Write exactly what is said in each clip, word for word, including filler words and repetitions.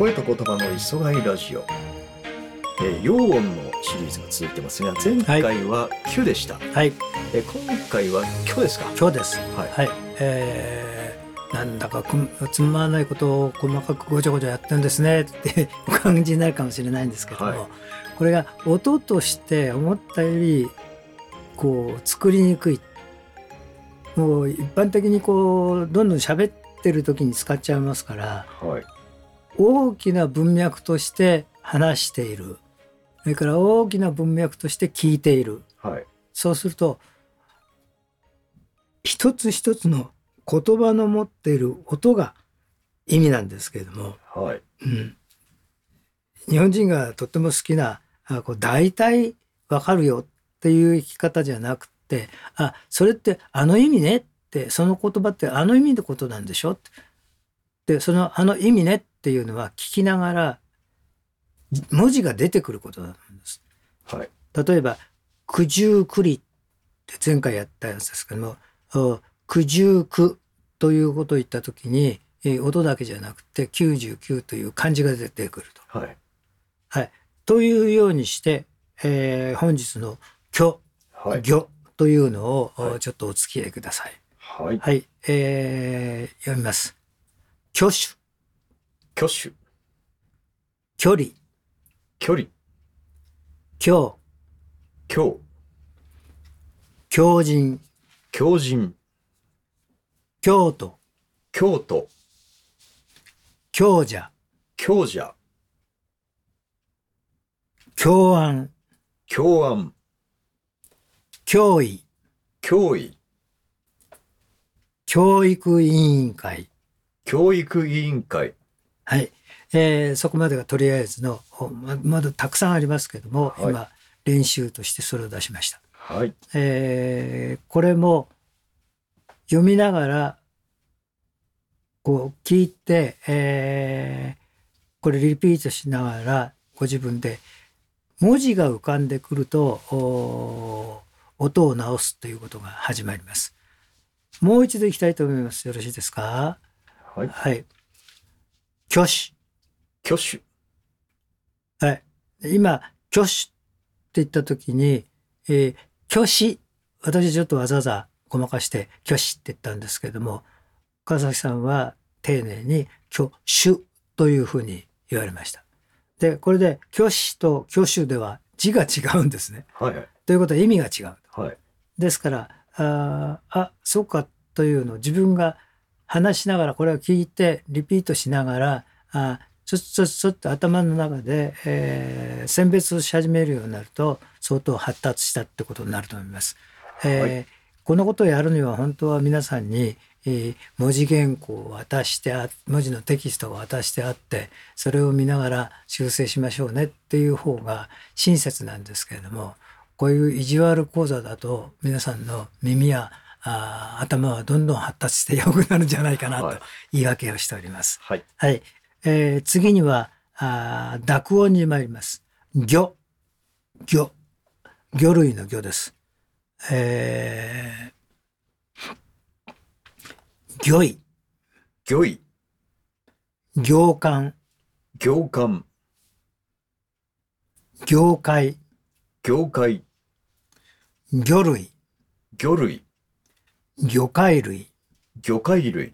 声と言葉の磯貝ラジオ、えー、陽音のシリーズが続いてますが、前回はキュでした、 はい、 えー、今回はキョですか？ キョです。 はい、 はい、えー、なんだかつまらないことを細かくごちゃごちゃやってるんですねってお感じになるかもしれないんですけども、はい、これが音として思ったよりこう作りにくい。もう一般的にこうどんどん喋ってる時に使っちゃいますから、はい、大きな文脈として話している、それから大きな文脈として聞いている、はい、そうすると一つ一つの言葉の持っている音が意味なんですけれども、はい、うん、日本人がとっても好きなあこう大体わかるよっていう生き方じゃなくて、あそれってあの意味ねって、その言葉ってあの意味のことなんでしょって、でそのあの意味ねっていうのは聞きながら文字が出てくることだと思うんです、はい、例えば九十九里って前回やったやつですけども、九十九ということを言ったときに、えー、音だけじゃなくてきゅうじゅうきゅうという漢字が出てくると、はいはい、というようにして、えー、本日の虚、はい、魚というのを、はい、ちょっとお付き合いください。はい、はい、えー、読みます。挙手、 挙手、 距離、 距離、 今日、 今日、 強靭、 強靭、 京都、 京都、 強者、 強者、 教案、 教案、 教委、 教委、 教育委員会、 教育委員会、 はい、えー、そこまでがとりあえずの ま, まだたくさんありますけども、はい、今練習としてそれを出しました、はい、えー、これも読みながらこう聞いて、えー、これリピートしながらご自分で文字が浮かんでくると音を直すということが始まります。もう一度いきたいと思います。よろしいですか？はい、はい、挙手、 挙手、 はい、今挙手って言った時に、えー、挙手、私ちょっとわざわざごまかして挙手って言ったんですけれども、川崎さんは丁寧に挙手というふうに言われました。でこれで挙手と挙手では字が違うんですね、はいはい、ということは意味が違う、はい、ですからああそうかというのを自分が話しながらこれを聞いてリピートしながらあちょっとちょっとちょっと頭の中で、えー、選別し始めるようになると相当発達したってことになると思います、はい、えー、このことをやるには本当は皆さんにえー、文字原稿を渡してあ文字のテキストを渡してあってそれを見ながら修正しましょうねっていう方が親切なんですけれども、こういう意地悪講座だと皆さんの耳やあ頭はどんどん発達して良くなるんじゃないかなと言い訳をしております。はい、はい、えー、次にはあ濁音に参ります。魚、魚、魚類の魚です。えー魚意、 魚意、 行間、 行間、 業界、 業界、 魚類、 魚類、 魚介類、 魚介類、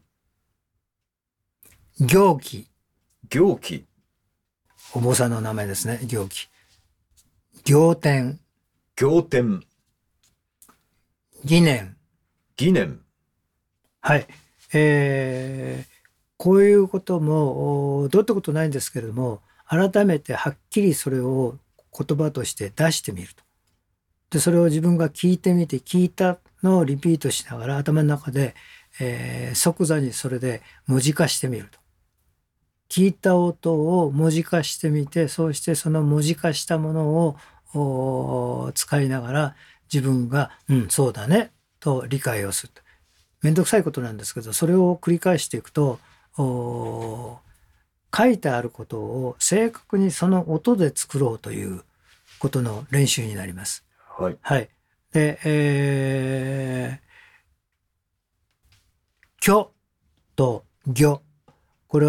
行基、 行基、 お坊さんの名前ですね、行基、行天、 行天、 疑念、 疑念、 はい、えー、こういうこともどうってことないんですけれども、改めてはっきりそれを言葉として出してみると。でそれを自分が聞いてみて聞いたのをリピートしながら頭の中で、えー、即座にそれで文字化してみると。聞いた音を文字化してみて、そうしてその文字化したものを使いながら自分がうんそうだねと理解をする。めんどくさいことなんですけど、それを繰り返していくと書いてあることを正確にその音で作ろうということの練習になります。はい。はい、で、えー、虚と魚、これは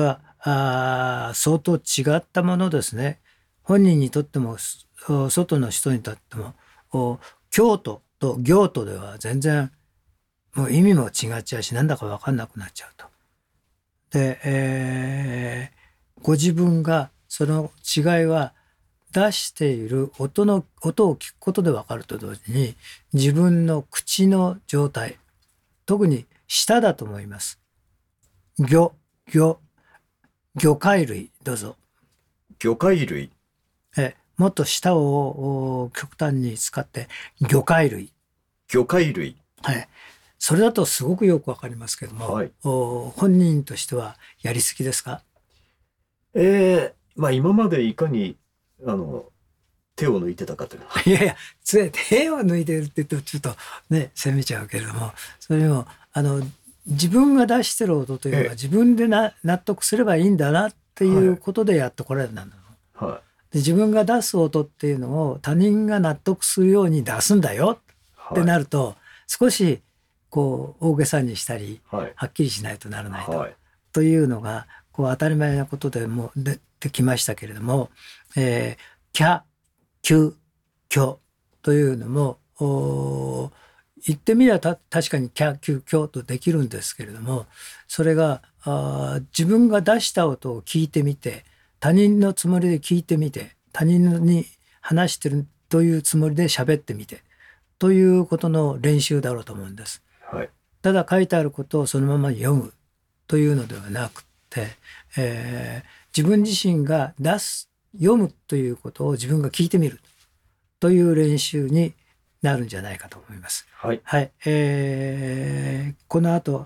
あ相当違ったものですね。本人にとっても外の人にとっても京都と行都では全然もう意味も違っちゃうし、なんだか分かんなくなっちゃうと。で、えー、ご自分がその違いは出している音の音を聞くことで分かると同時に、自分の口の状態、特に舌だと思います。魚、魚、魚介類、どうぞ。 魚介類。 え、もっと舌を極端に使って魚介類。 魚介類。 はい。それだとすごくよくわかりますけども、はい、本人としてはやりすぎですか？ えー、まあ今までいかにあの手を抜いてたかという。 いやいや、手を抜いてるって言うとちょっとね責めちゃうけれども、それもあの自分が出してる音というのは自分でな納得すればいいんだなっていうことでやってこれるんだろう、はい、で自分が出す音っていうのを他人が納得するように出すんだよってなると、はい、少しこう大げさにしたり、はい、はっきりしないとならないと、はい、というのがこう当たり前なことでも出てきましたけれども、えー、キャ、キュ、キョというのも言ってみればた確かにキャ、キュ、キョとできるんですけれども、それがあ自分が出した音を聞いてみて、他人のつもりで聞いてみて、他人に話してるというつもりで喋ってみてということの練習だろうと思うんです。はい、ただ書いてあることをそのまま読むというのではなくて、えー、自分自身が出す読むということを自分が聞いてみるという練習になるんじゃないかと思います。はい、はい、えー、この後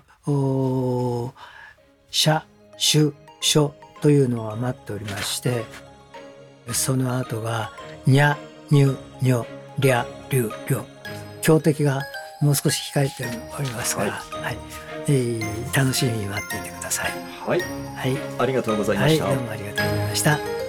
社、主、書というのは待っておりまして、その後がにゃ、にゅ、にょ、りゃ、りゅ、りょ、強敵がもう少し控えておりますから、はいはい、えー、楽しみに待っていてください。 はい、はい、ありがとうございました。 はい、どうもありがとうございました。